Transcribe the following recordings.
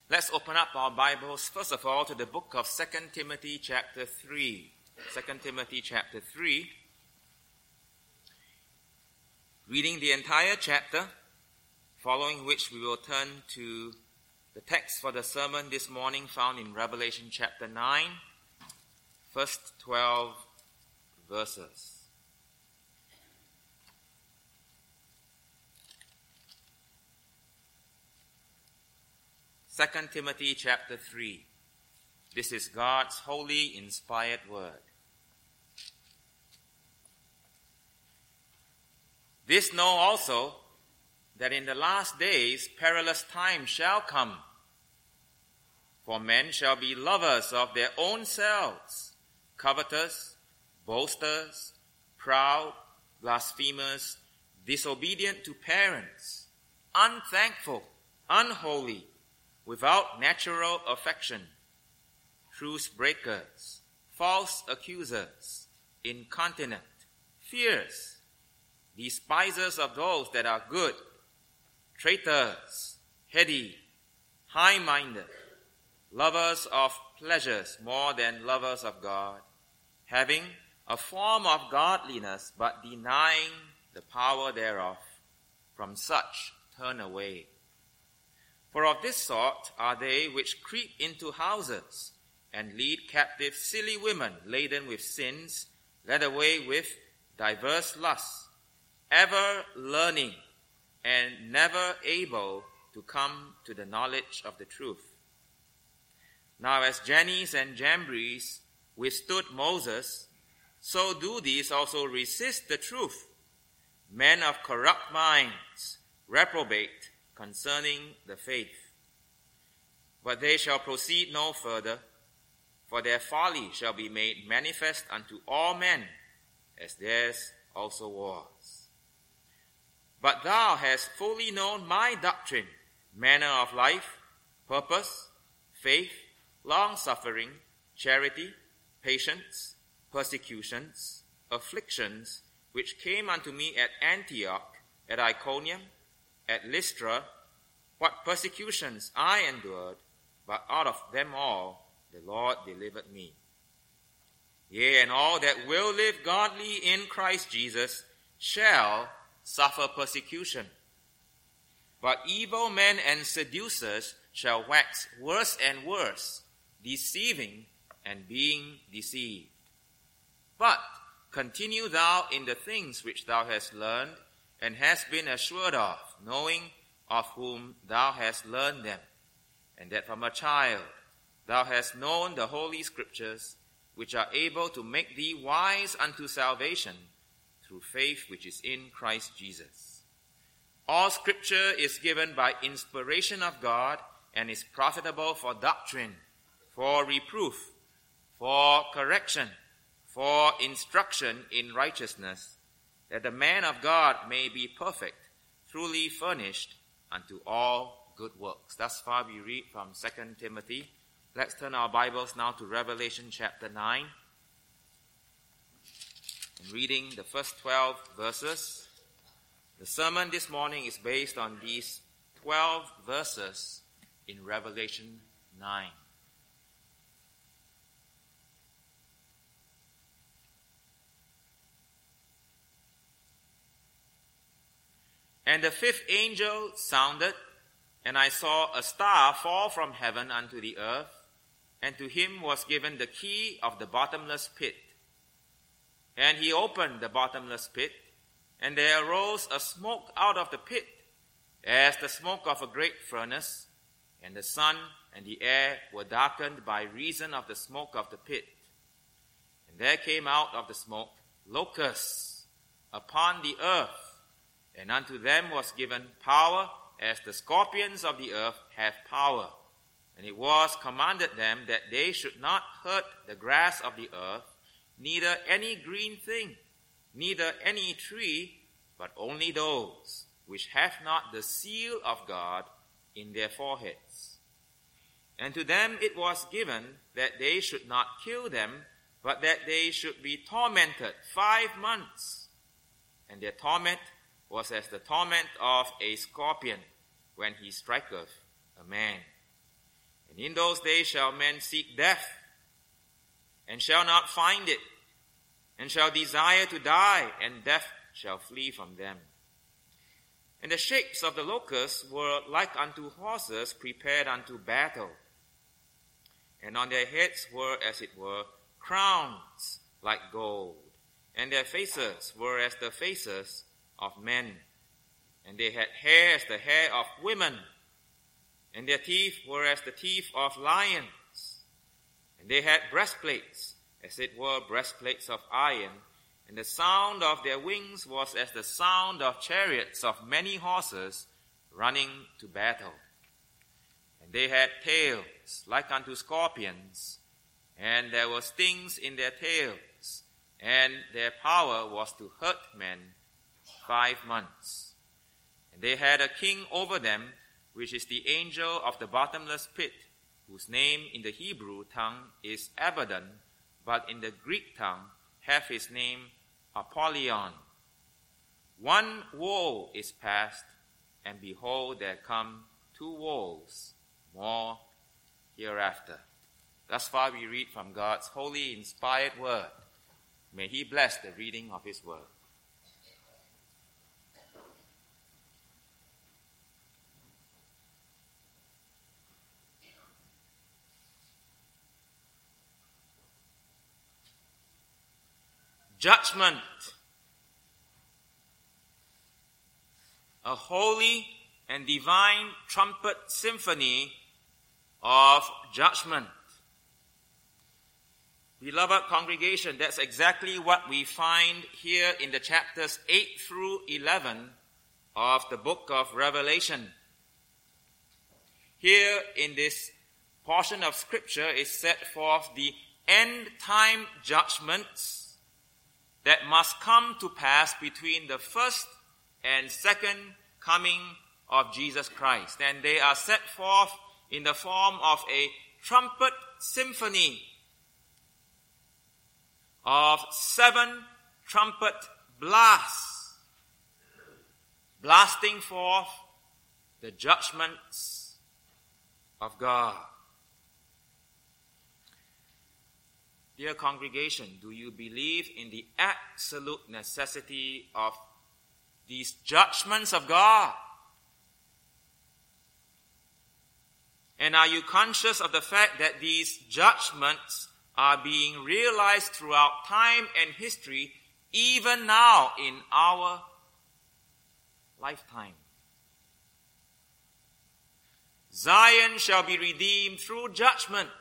Let's open up our Bibles, first of all, to the book of 2 Timothy chapter 3. 2 Timothy chapter 3. Reading the entire chapter, following which we will turn to the text for the sermon this morning found in Revelation chapter 9, first 12 verses. 2 Timothy chapter 3. This is God's holy, inspired word. This know also, that in the last days perilous times shall come. For men shall be lovers of their own selves, covetous, boasters, proud, blasphemers, disobedient to parents, unthankful, unholy, without natural affection, truce breakers, false accusers, incontinent, fierce, despisers of those that are good, traitors, heady, high-minded, lovers of pleasures more than lovers of God, having a form of godliness but denying the power thereof. From such turn away. For of this sort are they which creep into houses, and lead captive silly women laden with sins, led away with diverse lusts, ever learning, and never able to come to the knowledge of the truth. Now as Jannes and Jambres withstood Moses, so do these also resist the truth, men of corrupt minds, reprobate concerning the faith. But they shall proceed no further, for their folly shall be made manifest unto all men, as theirs also was. But thou hast fully known my doctrine, manner of life, purpose, faith, long-suffering, charity, patience, persecutions, afflictions, which came unto me at Antioch, at Iconium, at Lystra, what persecutions I endured, but out of them all the Lord delivered me. Yea, and all that will live godly in Christ Jesus shall suffer persecution. But evil men and seducers shall wax worse and worse, deceiving and being deceived. But continue thou in the things which thou hast learned, and hast been assured of, knowing of whom thou hast learned them, and that from a child thou hast known the holy scriptures, which are able to make thee wise unto salvation through faith which is in Christ Jesus. All scripture is given by inspiration of God, and is profitable for doctrine, for reproof, for correction, for instruction in righteousness, that the man of God may be perfect, truly furnished unto all good works. Thus far we read from 2 Timothy. Let's turn our Bibles now to Revelation chapter 9. And reading the first 12 verses. The sermon this morning is based on these 12 verses in Revelation 9. And the fifth angel sounded, and I saw a star fall from heaven unto the earth, and to him was given the key of the bottomless pit. And he opened the bottomless pit, and there arose a smoke out of the pit, as the smoke of a great furnace, and the sun and the air were darkened by reason of the smoke of the pit. And there came out of the smoke locusts upon the earth, and unto them was given power, as the scorpions of the earth have power. And it was commanded them that they should not hurt the grass of the earth, neither any green thing, neither any tree, but only those which have not the seal of God in their foreheads. And to them it was given that they should not kill them, but that they should be tormented 5 months. And their torment was as the torment of a scorpion when he striketh a man. And in those days shall men seek death, and shall not find it, and shall desire to die, and death shall flee from them. And the shapes of the locusts were like unto horses prepared unto battle. And on their heads were, as it were, crowns like gold. And their faces were as the faces of men. And they had hair as the hair of women. And their teeth were as the teeth of lions. And they had breastplates, as it were breastplates of iron. And the sound of their wings was as the sound of chariots of many horses running to battle. And they had tails like unto scorpions, and there were stings in their tails, and their power was to hurt men 5 months. And they had a king over them, which is the angel of the bottomless pit, whose name in the Hebrew tongue is Abaddon, but in the Greek tongue hath his name Apollyon. One woe is past, and behold, there come 2 woes more hereafter. Thus far we read from God's holy, inspired word. May he bless the reading of his word. Judgment. A holy and divine trumpet symphony of judgment. Beloved congregation, that's exactly what we find here in the chapters 8 through 11 of the book of Revelation. Here in this portion of scripture is set forth the end time judgments that must come to pass between the first and second coming of Jesus Christ. And they are set forth in the form of a trumpet symphony of 7 trumpet blasts, blasting forth the judgments of God. Dear congregation, do you believe in the absolute necessity of these judgments of God? And are you conscious of the fact that these judgments are being realized throughout time and history, even now in our lifetime? Zion shall be redeemed through judgment.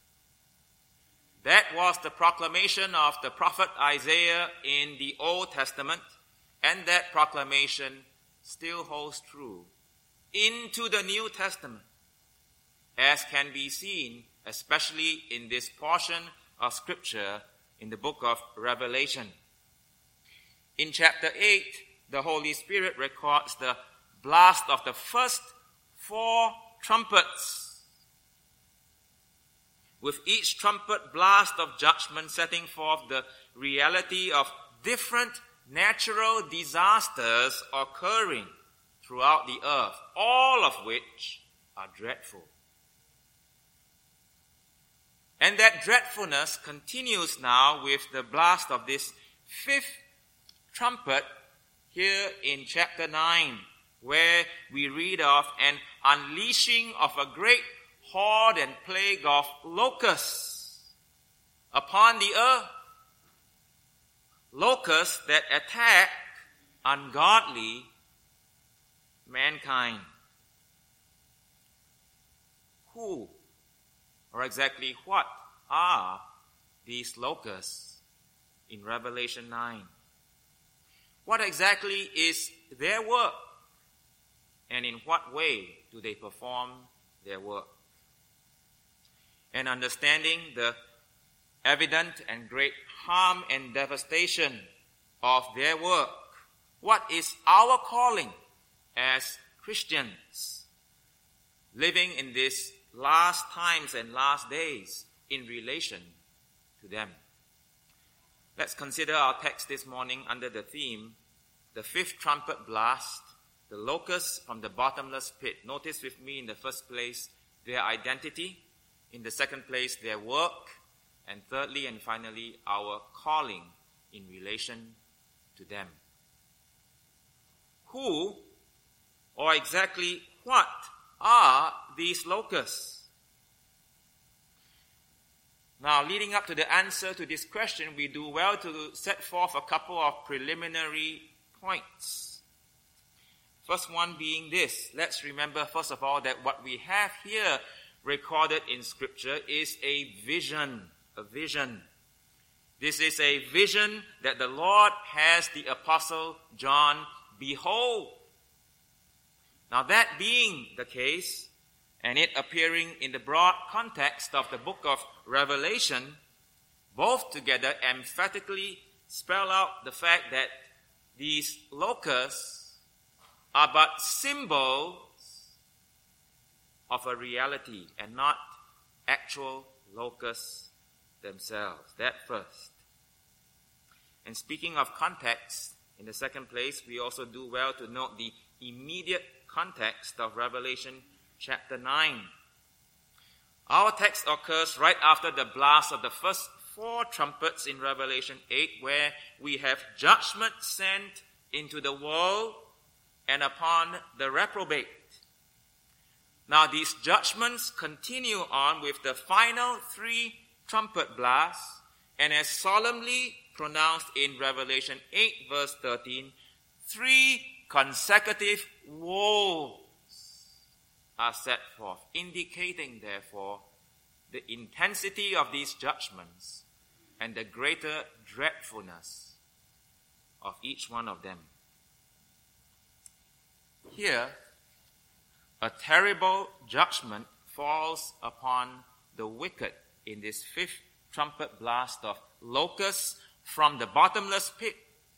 That was the proclamation of the prophet Isaiah in the Old Testament, and that proclamation still holds true into the New Testament, as can be seen especially in this portion of Scripture in the book of Revelation. In chapter 8, the Holy Spirit records the blast of the first 4 trumpets, with each trumpet blast of judgment setting forth the reality of different natural disasters occurring throughout the earth, all of which are dreadful. And that dreadfulness continues now with the blast of this 5th trumpet here in chapter 9, where we read of an unleashing of a great horde and plague of locusts upon the earth. Locusts that attack ungodly mankind. Who or exactly what are these locusts in Revelation 9? What exactly is their work? And in what way do they perform their work? And understanding the evident and great harm and devastation of their work, what is our calling as Christians living in these last times and last days in relation to them? Let's consider our text this morning under the theme, the 5th trumpet blast, the locusts from the bottomless pit. Notice with me in the first place, their identity, in the second place, their work, and thirdly and finally, our calling in relation to them. Who, or exactly what, are these locusts? Now, leading up to the answer to this question, we do well to set forth a couple of preliminary points. First one being this. Let's remember, first of all, that what we have here recorded in Scripture is a vision. A vision. This is a vision that the Lord has the Apostle John behold. Now, that being the case, and it appearing in the broad context of the book of Revelation, both together emphatically spell out the fact that these locusts are but symbols of a reality and not actual locusts themselves. That first. And speaking of context, in the second place, we also do well to note the immediate context of Revelation chapter 9. Our text occurs right after the blast of the first 4 trumpets in Revelation 8, where we have judgment sent into the world and upon the reprobate. Now, these judgments continue on with the final 3 trumpet blasts, and as solemnly pronounced in Revelation 8 verse 13, 3 consecutive woes are set forth, indicating therefore the intensity of these judgments and the greater dreadfulness of each one of them. Here, a terrible judgment falls upon the wicked in this 5th trumpet blast of locusts from the bottomless pit.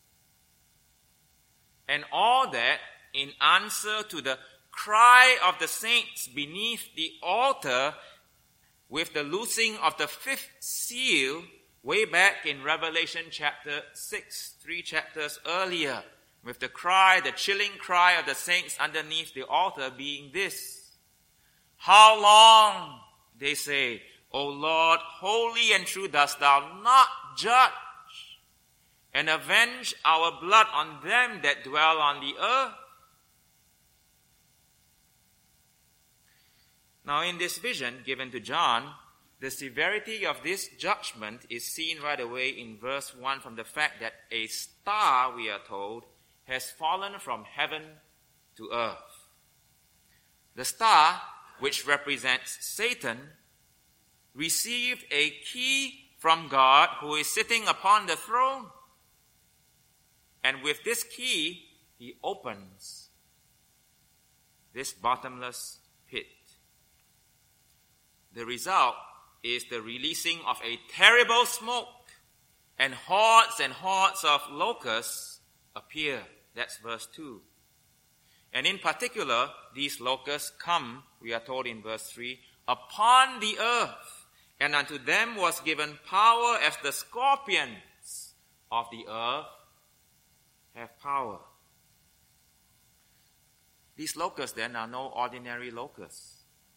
And all that in answer to the cry of the saints beneath the altar with the loosing of the 5th seal way back in Revelation chapter 6, 3 chapters earlier, with the cry, the chilling cry of the saints underneath the altar being this: "How long," they say, "O Lord, holy and true, dost thou not judge and avenge our blood on them that dwell on the earth?" Now, in this vision given to John, the severity of this judgment is seen right away in verse 1 from the fact that a star, we are told, has fallen from heaven to earth. The star, which represents Satan, received a key from God who is sitting upon the throne. And with this key, he opens this bottomless pit. The result is the releasing of a terrible smoke, and hordes of locusts appear. That's verse 2. And in particular, these locusts come, we are told in verse 3, upon the earth, and unto them was given power as the scorpions of the earth have power. These locusts then are no ordinary locusts.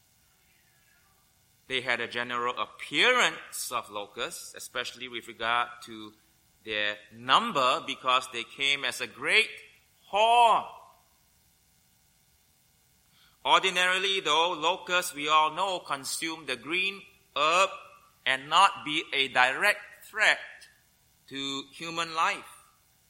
They had a general appearance of locusts, especially with regard to their number, because they came as a great horde. Ordinarily, though, locusts, we all know, consume the green herb and not be a direct threat to human life.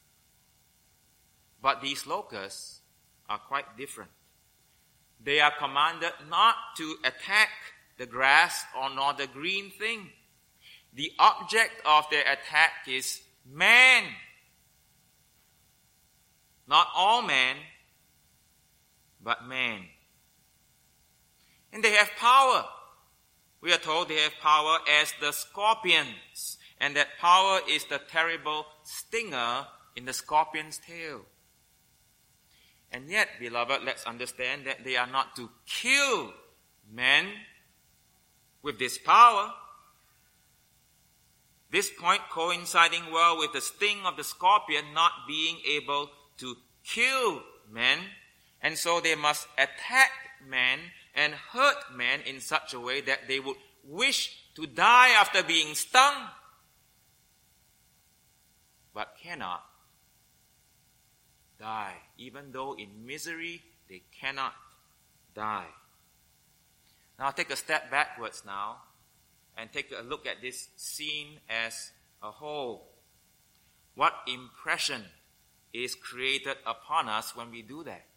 But these locusts are quite different. They are commanded not to attack the grass or nor the green thing. The object of their attack is man. Not all man, but man. And they have power. We are told they have power as the scorpions, and that power is the terrible stinger in the scorpion's tail. And yet, beloved, let's understand that they are not to kill men with this power. This point coinciding well with the sting of the scorpion not being able to kill men, and so they must attack men and hurt men in such a way that they would wish to die after being stung, but cannot die. Even though in misery, they cannot die. Now take a step backwards now and take a look at this scene as a whole. What impression is created upon us when we do that?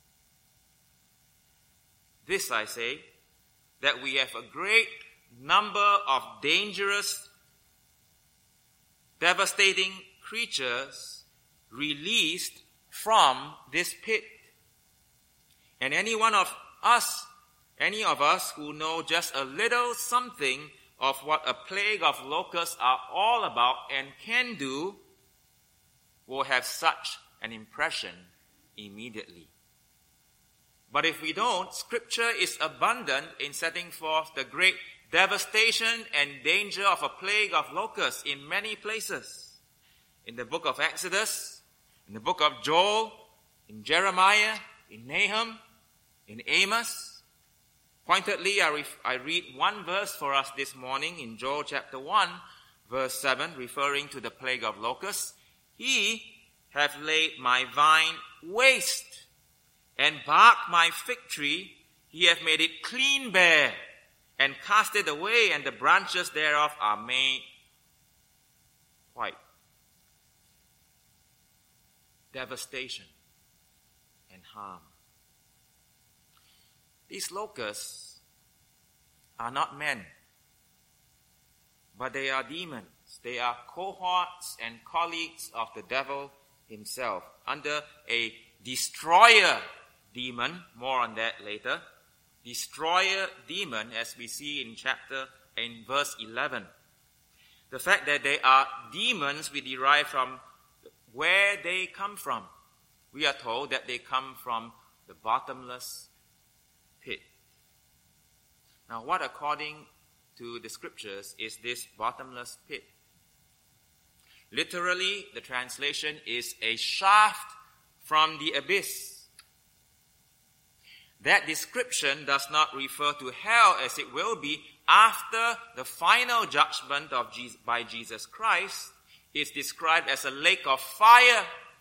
This, I say, that we have a great number of dangerous, devastating creatures released from this pit. And any of us who know just a little something of what a plague of locusts are all about and can do will have such an impression immediately. But if we don't, Scripture is abundant in setting forth the great devastation and danger of a plague of locusts in many places. In the book of Exodus, in the book of Joel, in Jeremiah, in Nahum, in Amos. Pointedly, I read one verse for us this morning in Joel chapter 1, verse 7, referring to the plague of locusts. He hath laid my vine waste, and barked my fig tree. He hath made it clean bare, and cast it away, and the branches thereof are made white. Devastation and harm. These locusts are not men, but they are demons. They are cohorts and colleagues of the devil himself under a destroyer demon. More on that later. Destroyer demon, as we see in verse 11. The fact that they are demons we derive from where they come from. We are told that they come from the bottomless pit. Now, what according to the Scriptures is this bottomless pit? Literally, the translation is a shaft from the abyss. That description does not refer to hell as it will be after the final judgment by Jesus Christ. It's described as a lake of fire.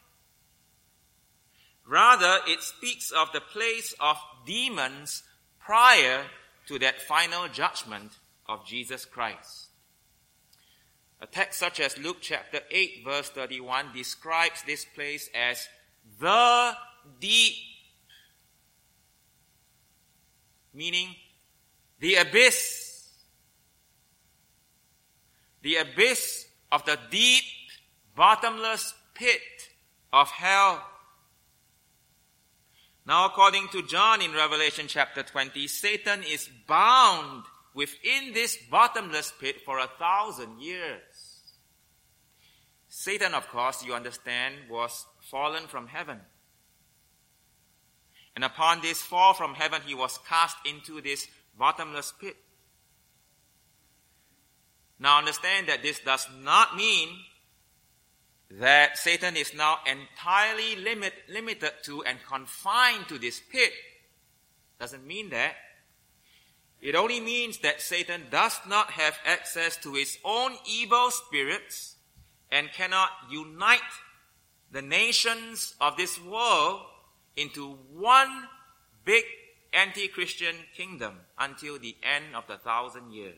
Rather, it speaks of the place of demons prior to that final judgment of Jesus Christ. A text such as Luke chapter 8 verse 31 describes this place as the deep, meaning the abyss of the deep, bottomless pit of hell. Now, according to John in Revelation chapter 20, Satan is bound within this bottomless pit for 1,000 years. Satan, of course, you understand, was fallen from heaven. And upon this fall from heaven, he was cast into this bottomless pit. Now, understand that this does not mean that Satan is now entirely limited to and confined to this pit. Doesn't mean that. It only means that Satan does not have access to his own evil spirits and cannot unite the nations of this world into one big anti-Christian kingdom until the end of the 1,000 years.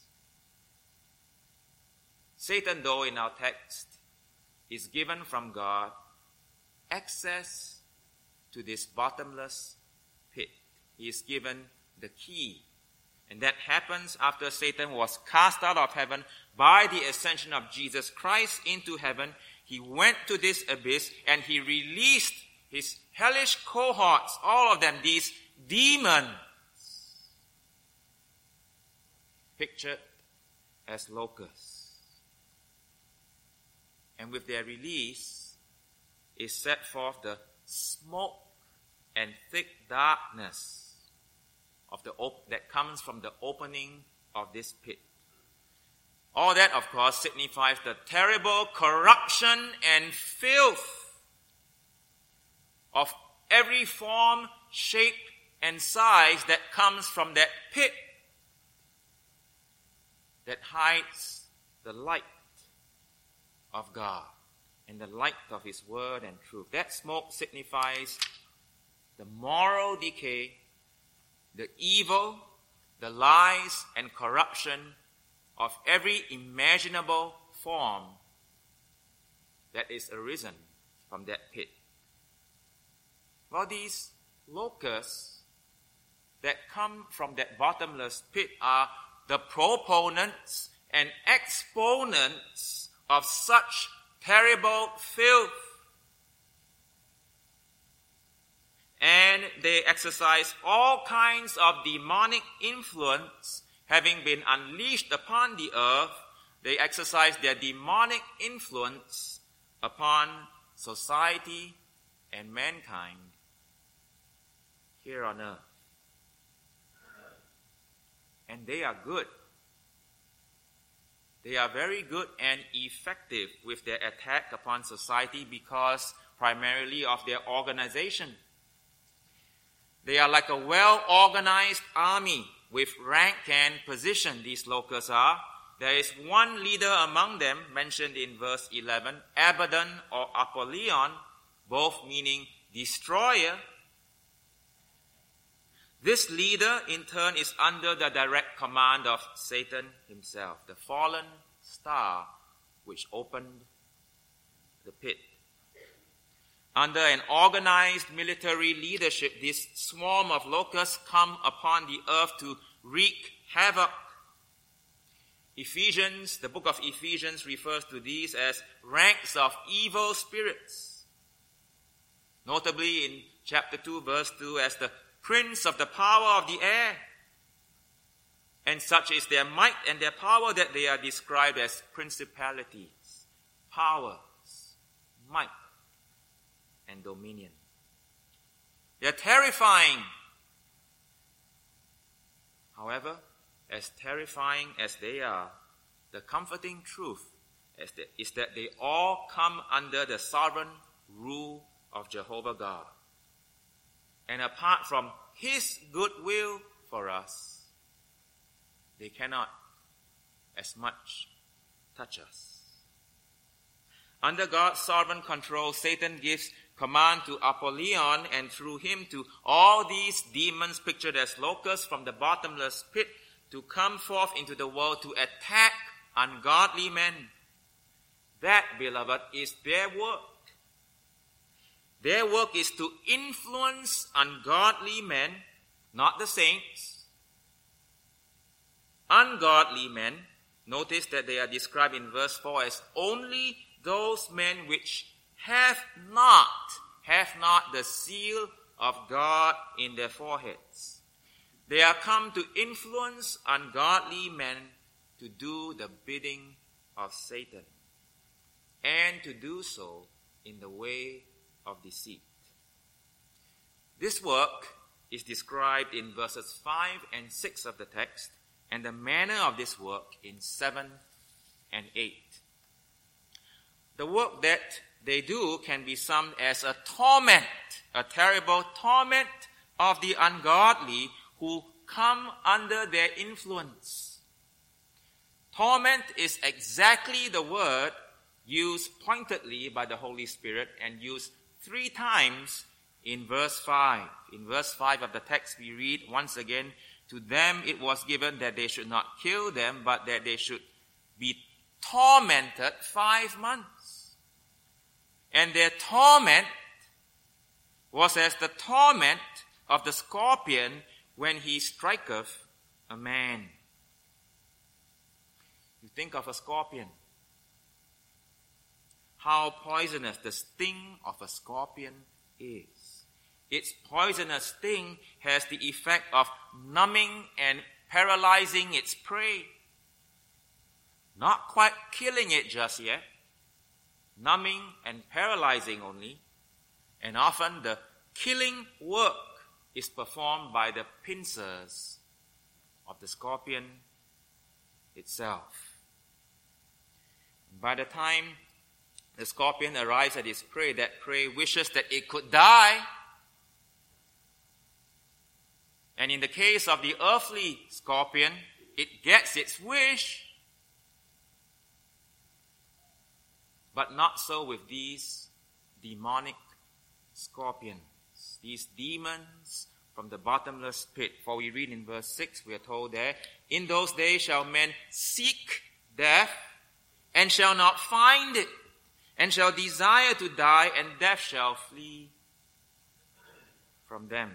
Satan, though, in our text, is given from God access to this bottomless pit. He is given the key. And that happens after Satan was cast out of heaven by the ascension of Jesus Christ into heaven. He went to this abyss and he released his hellish cohorts, all of them, these demons, pictured as locusts. And with their release is set forth the smoke and thick darkness that comes from the opening of this pit. All that, of course, signifies the terrible corruption and filth of every form, shape, and size that comes from that pit that hides the light of God and the light of His word and truth. That smoke signifies the moral decay, the evil, the lies and corruption of every imaginable form that is arisen from that pit. Well, these locusts that come from that bottomless pit are the proponents and exponents of such terrible filth. And they exercise all kinds of demonic influence. Having been unleashed upon the earth, they exercise their demonic influence upon society and mankind here on earth. And they are good. They are very good and effective with their attack upon society because primarily of their organization. They are like a well-organized army with rank and position, these locusts are. There is one leader among them, mentioned in verse 11, Abaddon or Apollyon, both meaning destroyer. This leader, in turn, is under the direct command of Satan himself, the fallen star which opened the pit. Under an organized military leadership, this swarm of locusts come upon the earth to wreak havoc. Ephesians, the book of Ephesians refers to these as ranks of evil spirits. Notably in chapter 2, verse 2, as the prince of the power of the air. And such is their might and their power that they are described as principalities, powers, might, and dominion. They are terrifying. However, as terrifying as they are, the comforting truth is that they all come under the sovereign rule of Jehovah God. And apart from His goodwill for us, they cannot as much touch us. Under God's sovereign control, Satan gives command to Apollyon and through him to all these demons pictured as locusts from the bottomless pit to come forth into the world to attack ungodly men. That, beloved, is their work. Their work is to influence ungodly men, not the saints. Ungodly men, notice that they are described in verse 4 as only those men which have not the seal of God in their foreheads. They are come to influence ungodly men to do the bidding of Satan, and to do so in the way of deceit. This work is described in verses 5 and 6 of the text, and the manner of this work in 7 and 8. The work that they do can be summed as a torment, a terrible torment of the ungodly who come under their influence. Torment is exactly the word used pointedly by the Holy Spirit and used 3 times in verse 5. In verse 5 of the text we read once again, to them it was given that they should not kill them, but that they should be tormented 5 months. And their torment was as the torment of the scorpion when he striketh a man. You think of a scorpion. How poisonous the sting of a scorpion is. Its poisonous sting has the effect of numbing and paralyzing its prey. Not quite killing it just yet. Numbing and paralyzing only. And often the killing work is performed by the pincers of the scorpion itself. By the time the scorpion arrives at its prey, that prey wishes that it could die. And in the case of the earthly scorpion, it gets its wish. But not so with these demonic scorpions, these demons from the bottomless pit. For we read in verse 6, we are told there, in those days shall men seek death, and shall not find it, and shall desire to die, and death shall flee from them.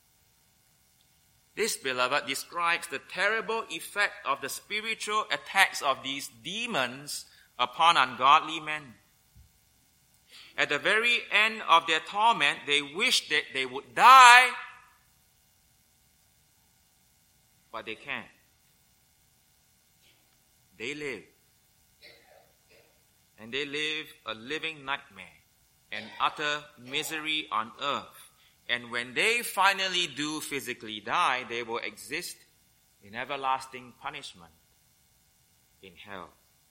This, beloved, describes the terrible effect of the spiritual attacks of these demons upon ungodly men. At the very end of their torment, they wish that they would die, but they can't. They live. And they live a living nightmare and utter misery on earth. And when they finally do physically die, they will exist in everlasting punishment in hell.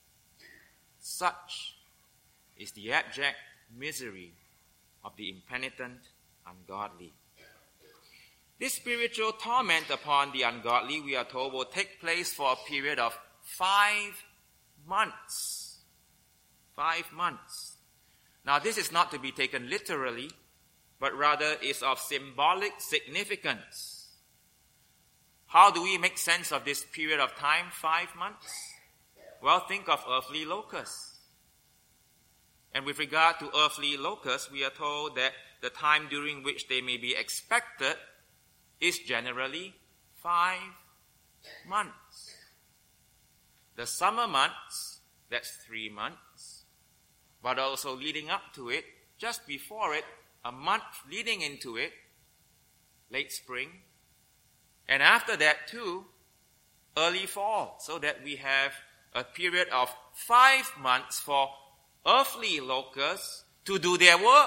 Such is the abject misery of the impenitent ungodly. This spiritual torment upon the ungodly, we are told, will take place for a period of 5 months. 5 months. Now, this is not to be taken literally, but rather is of symbolic significance. How do we make sense of this period of time, 5 months? Well, think of earthly locusts. And with regard to earthly locusts, we are told that the time during which they may be expected is generally 5 months. The summer months, that's 3 months. But also leading up to it, just before it, a month leading into it, late spring. And after that too, early fall. So that we have a period of 5 months for earthly locusts to do their work.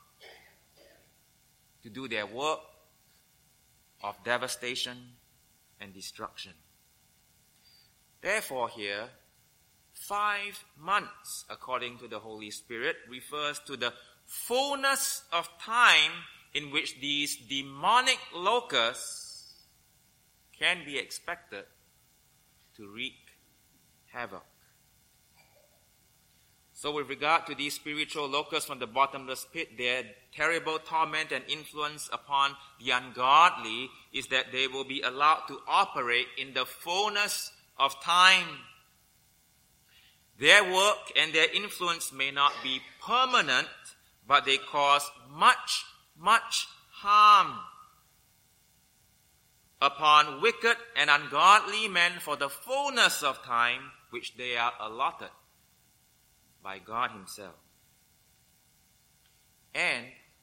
To do their work of devastation and destruction. Therefore here, 5 months, according to the Holy Spirit, refers to the fullness of time in which these demonic locusts can be expected to wreak havoc. So with regard to these spiritual locusts from the bottomless pit, their terrible torment and influence upon the ungodly is that they will be allowed to operate in the fullness of time. Their work and their influence may not be permanent, but they cause much, much harm upon wicked and ungodly men for the fullness of time which they are allotted by God Himself. And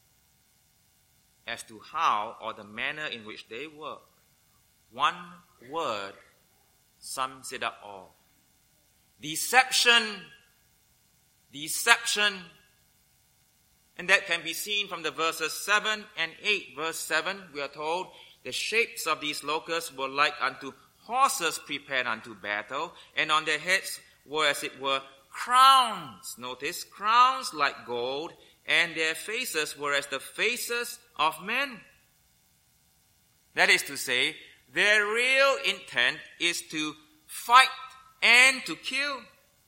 as to how or the manner in which they work, one word sums it up all. Deception. Deception. And that can be seen from the verses 7 and 8. Verse 7, we are told, the shapes of these locusts were like unto horses prepared unto battle, and on their heads were as it were crowns. Notice, crowns like gold, and their faces were as the faces of men. That is to say, their real intent is to fight and to kill.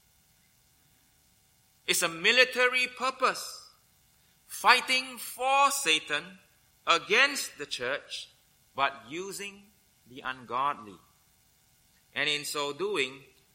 It's a military purpose. Fighting for Satan against the church, but using the ungodly. And in so doing,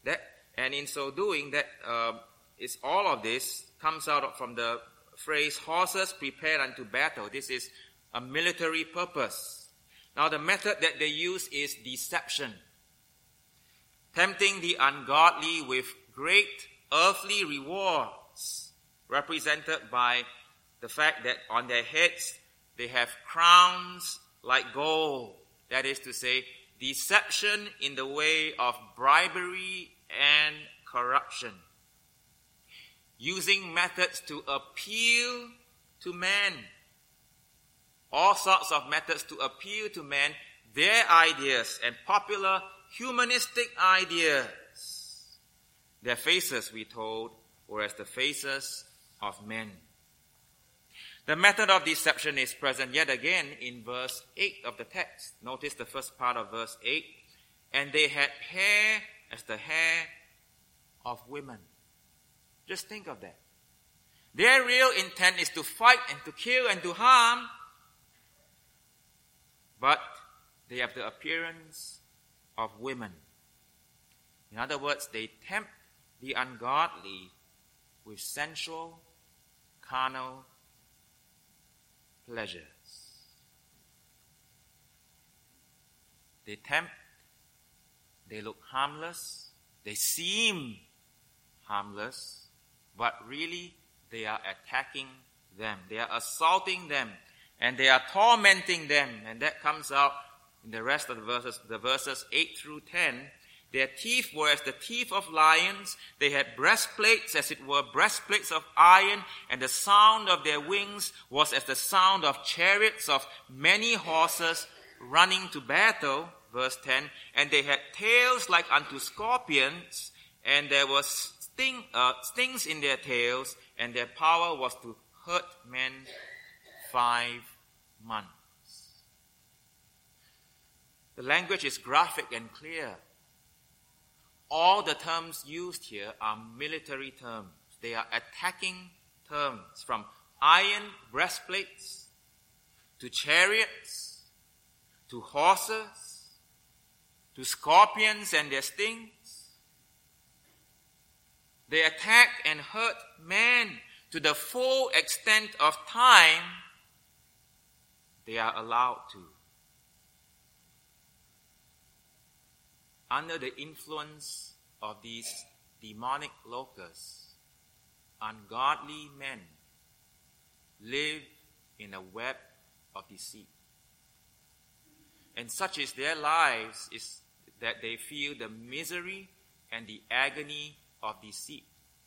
is all of this comes out from the phrase horses prepared unto battle. This is a military purpose. Now the method that they use is deception. Tempting the ungodly with great earthly rewards, represented by the fact that on their heads they have crowns like gold. That is to say, deception in the way of bribery and corruption. Using methods to appeal to men. All sorts of methods to appeal to men, their ideas and popular humanistic ideas. Their faces, we told, were as the faces of men. The method of deception is present yet again in verse 8 of the text. Notice the first part of verse 8. And they had hair as the hair of women. Just think of that. Their real intent is to fight and to kill and to harm. But they have the appearance of women. In other words, they tempt the ungodly with sensual, carnal pleasures. They tempt, they look harmless, they seem harmless, but really they are attacking them. They are assaulting them, and they are tormenting them. And that comes out in the rest of the verses 8 through 10. Their teeth were as the teeth of lions. They had breastplates, as it were, breastplates of iron, and the sound of their wings was as the sound of chariots of many horses running to battle. Verse 10, and they had tails like unto scorpions, and there was stings in their tails, and their power was to hurt men 5 months. The language is graphic and clear. All the terms used here are military terms. They are attacking terms, from iron breastplates to chariots to horses to scorpions and their stings. They attack and hurt man to the full extent of time they are allowed to. Under the influence of these demonic locusts, ungodly men live in a web of deceit. And such is their lives, is that they feel the misery and the agony of deceit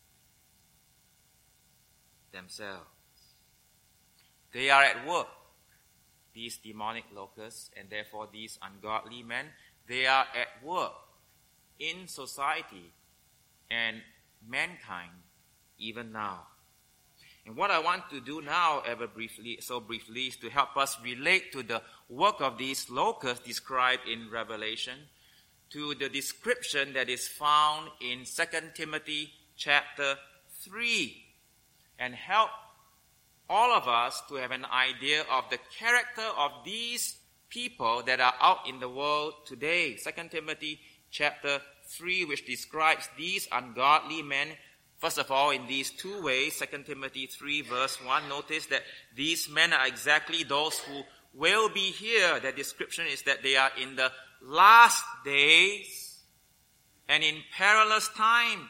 themselves. They are at work, these demonic locusts, and therefore these ungodly men. They are at work in society and mankind even now. And what I want to do now, briefly, is to help us relate to the work of these locusts described in Revelation to the description that is found in 2 Timothy chapter 3, and help all of us to have an idea of the character of these people that are out in the world today. 2 Timothy chapter 3, which describes these ungodly men, first of all, in these two ways. 2 Timothy 3 verse 1, notice that these men are exactly those who will be here. The description is that they are in the last days and in perilous times.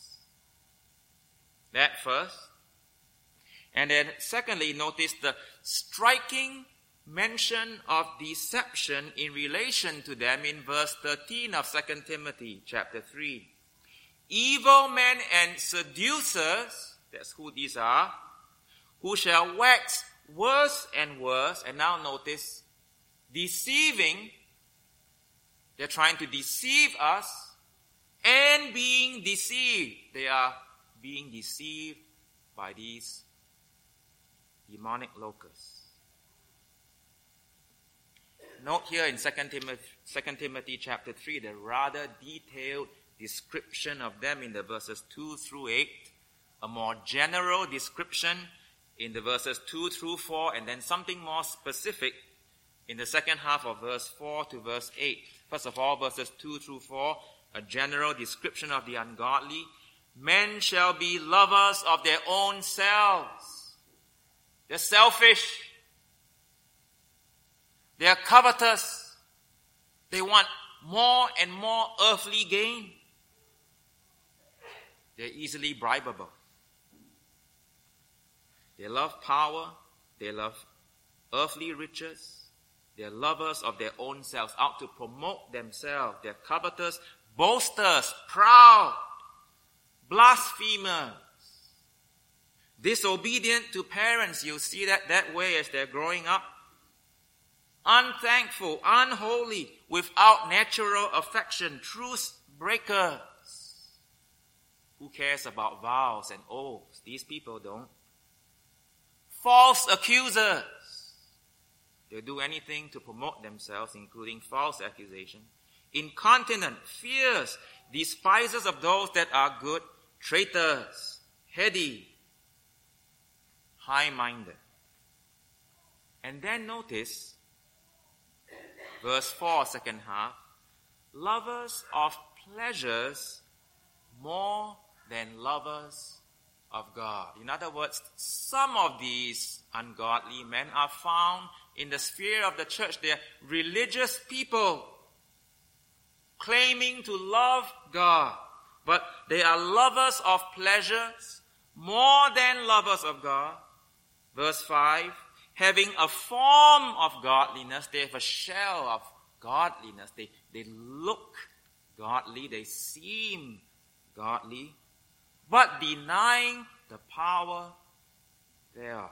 That first. And then secondly, notice the striking mention of deception in relation to them in verse 13 of 2 Timothy chapter 3. Evil men and seducers, that's who these are, who shall wax worse and worse. And now notice, deceiving. They're trying to deceive us and being deceived. They are being deceived by these demonic locusts. Note here in 2 Timothy chapter 3, the rather detailed description of them in the verses 2 through 8, a more general description in the verses 2 through 4, and then something more specific in the second half of verse 4 to verse 8. First of all, verses 2 through 4, a general description of the ungodly. Men shall be lovers of their own selves. They're selfish. They are covetous. They want more and more earthly gain. They're easily bribable. They love power. They love earthly riches. They're lovers of their own selves, out to promote themselves. They're covetous, boasters, proud, blasphemers, disobedient to parents. You'll see that way as they're growing up. Unthankful, unholy, without natural affection, truce breakers. Who cares about vows and oaths? These people don't. false accusers. They'll do anything to promote themselves, including false accusation. Incontinent, fierce, despisers of those that are good, traitors, heady, high-minded. And then notice, verse 4, second half, lovers of pleasures more than lovers of God. In other words, some of these ungodly men are found in the sphere of the church. They are religious people claiming to love God, but they are lovers of pleasures more than lovers of God. Verse 5, having a form of godliness, they have a shell of godliness. They look godly, they seem godly, but denying the power thereof.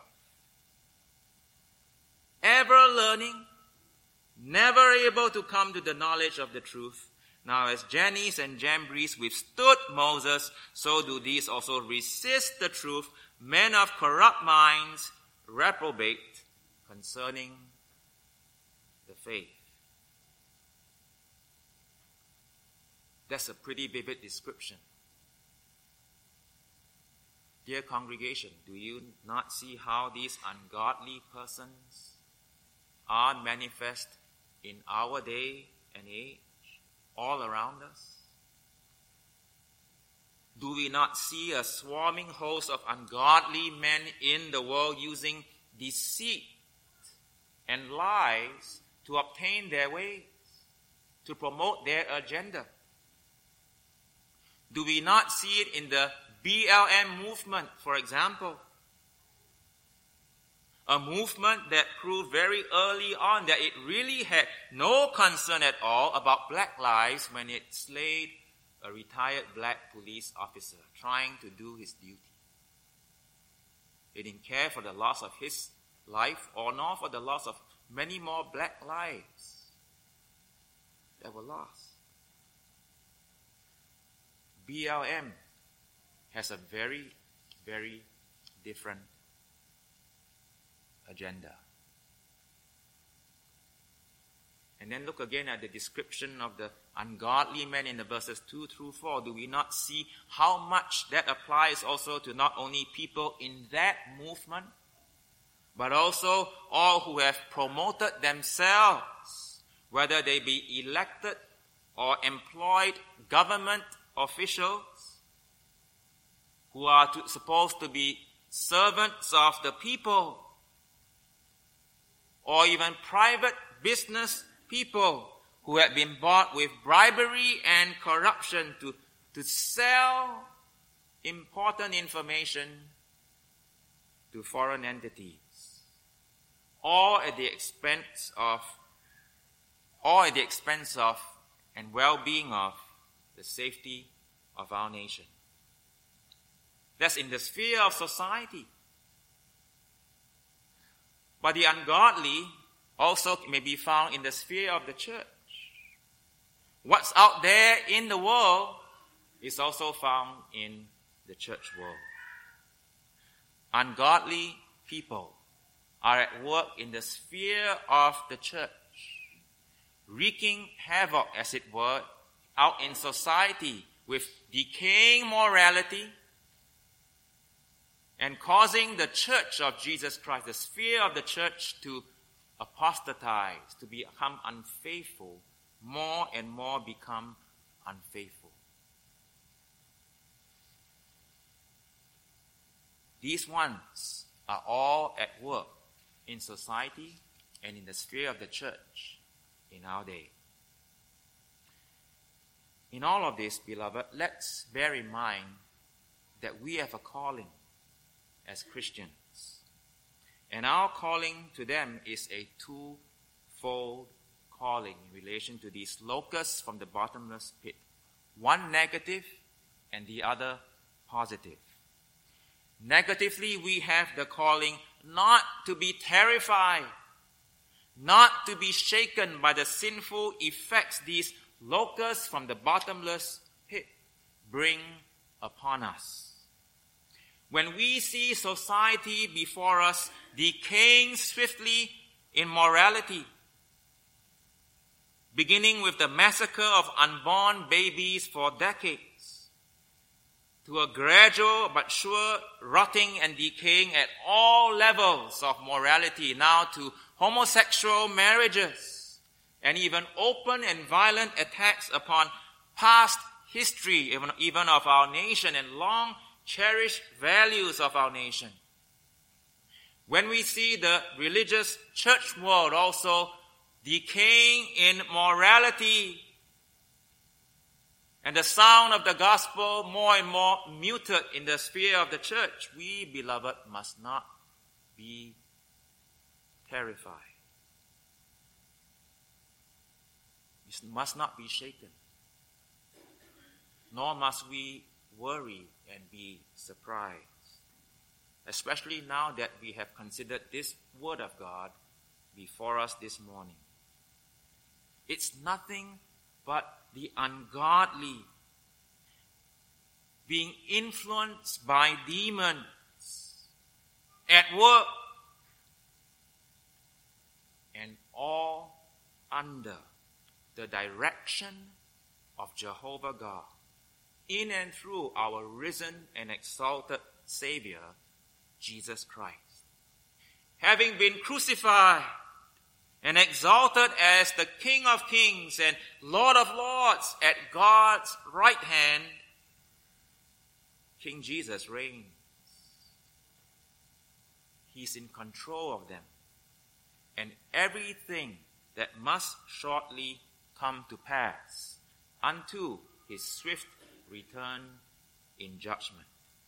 Ever learning, never able to come to the knowledge of the truth. Now as Jannes and Jambres withstood Moses, so do these also resist the truth, men of corrupt minds, reprobate concerning the faith. That's a pretty vivid description. Dear congregation, do you not see how these ungodly persons are manifest in our day and age, all around us? Do we not see a swarming host of ungodly men in the world using deceit and lies to obtain their ways, to promote their agenda? Do we not see it in the BLM movement, for example? A movement that proved very early on that it really had no concern at all about black lives when it slayed a retired black police officer trying to do his duty. It didn't care for the loss of his life or nor for the loss of many more black lives that were lost. BLM has a very, very different agenda. And then look again at the description of the ungodly men in the verses 2 through 4. Do we not see how much that applies also to not only people in that movement, but also all who have promoted themselves, whether they be elected or employed government officials, who are supposed to be servants of the people, or even private business people who have been bought with bribery and corruption to sell important information to foreign entities, all at the expense of and well-being of the safety of our nation. That's in the sphere of society. But the ungodly also may be found in the sphere of the church. What's out there in the world is also found in the church world. Ungodly people are at work in the sphere of the church, wreaking havoc, as it were, out in society with decaying morality and causing the church of Jesus Christ, the sphere of the church, to apostatize, to become unfaithful, more and more become unfaithful. These ones are all at work in society and in the sphere of the church in our day. In all of this, beloved, let's bear in mind that we have a calling as Christians. And our calling to them is a twofold calling in relation to these locusts from the bottomless pit. One negative and the other positive. Negatively, we have the calling not to be terrified, not to be shaken by the sinful effects these locusts from the bottomless pit bring upon us. when we see society before us decaying swiftly in morality, beginning with the massacre of unborn babies for decades, to a gradual but sure rotting and decaying at all levels of morality, now to homosexual marriages, and even open and violent attacks upon past history, even of our nation, and long cherished values of our nation. When we see the religious church world also decaying in morality, and the sound of the gospel more and more muted in the sphere of the church, we, beloved, must not be terrified. We must not be shaken, nor must we worry and be surprised, especially now that we have considered this word of God before us this morning. It's nothing but the ungodly being influenced by demons at work, and all under the direction of Jehovah God, in and through our risen and exalted Savior, Jesus Christ. Having been crucified and exalted as the King of Kings and Lord of Lords at God's right hand, King Jesus reigns. He's in control of them and everything that must shortly come to pass unto his swift return in judgment.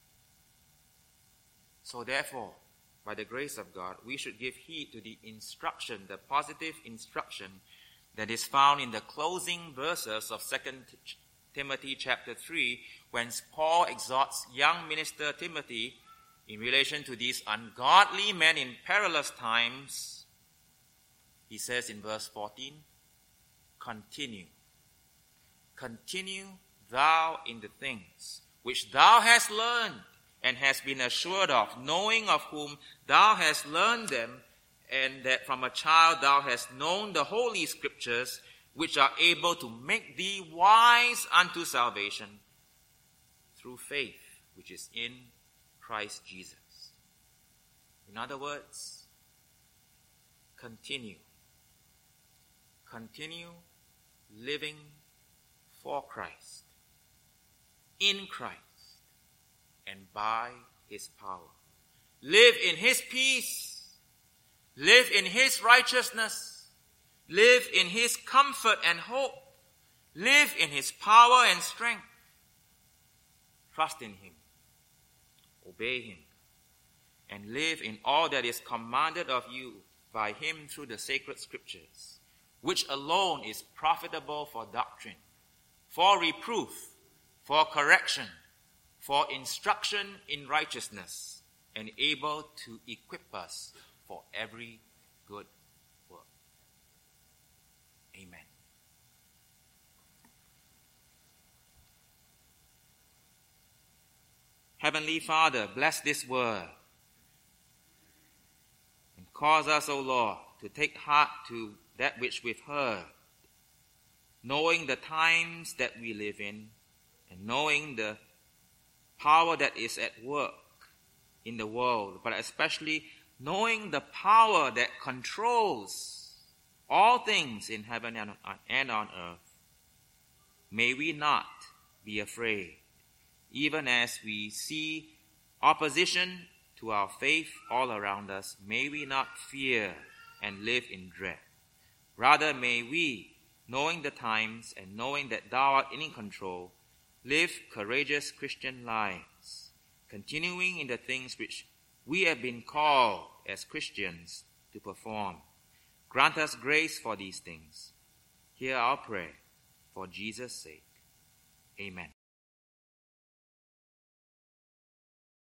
So therefore, by the grace of God, we should give heed to the instruction, the positive instruction that is found in the closing verses of 2 Timothy chapter 3, when Paul exhorts young minister Timothy in relation to these ungodly men in perilous times. He says in verse 14, Continue thou in the things which thou hast learned and hast been assured of, knowing of whom thou hast learned them, and that from a child thou hast known the holy scriptures, which are able to make thee wise unto salvation through faith which is in Christ Jesus. In other words, continue living for Christ, in Christ, and by his power. Live in his peace. Live in his righteousness. Live in his comfort and hope. Live in his power and strength. Trust in him. Obey him. And live in all that is commanded of you by him through the sacred scriptures, which alone is profitable for doctrine, for reproof, for correction, for instruction in righteousness, and able to equip us for every good work. Amen. Heavenly Father, bless this word and cause us, O Lord, to take heart to that which we've heard, knowing the times that we live in and knowing the power that is at work in the world, but especially knowing the power that controls all things in heaven and on earth. May we not be afraid, even as we see opposition to our faith all around us. May we not fear and live in dread. Rather, may we, knowing the times and knowing that thou art in control, live courageous Christian lives, continuing in the things which we have been called as Christians to perform. Grant us grace for these things. Hear our prayer for Jesus' sake. Amen.